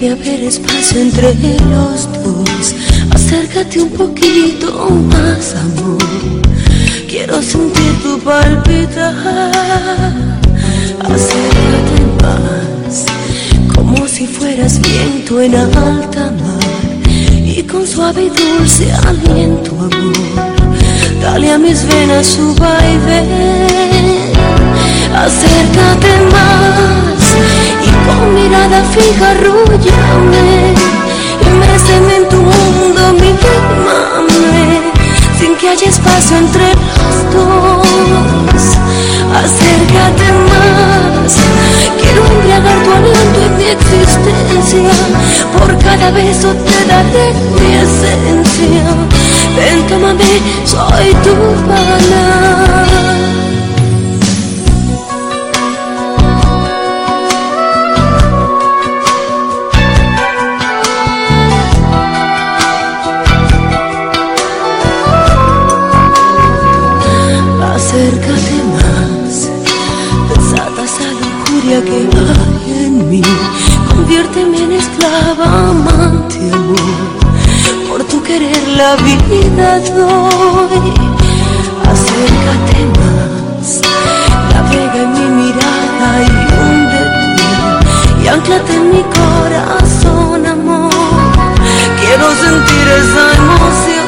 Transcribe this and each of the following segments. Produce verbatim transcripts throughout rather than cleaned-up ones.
Debe haber espacio entre los dos. Acércate un poquito más, amor. Quiero sentir tu palpitar. Acércate más, como si fueras viento en alta mar, y con suave y dulce aliento, amor, dale a mis venas su vaivén. Acércate más y con mirada fija arrúllame y méceme en tu mundo, mímame, sin que haya espacio entre los dos. Acércate más, quiero embriagar tu aliento en mi existencia, por cada beso te daré mi esencia. Ven, tómame, soy tu bala. Acércate más, desata esa lujuria que hay en mí, conviérteme en esclava, amante, amor, por tu querer la vida doy. Acércate más, navega en mi mirada y húndete, y anclate en mi corazón, amor, quiero sentir esa emoción.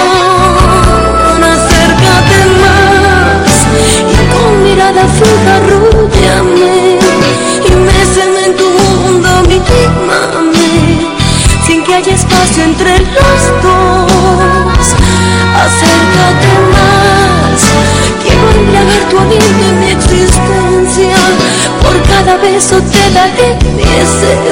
Acércate más y con mirada fija arrúllame y méceme en tu mundo, mímame, sin que haya espacio entre los dos. Acércate más, quiero embriagar tu aliento en mi existencia, por cada beso te daré mi esencia.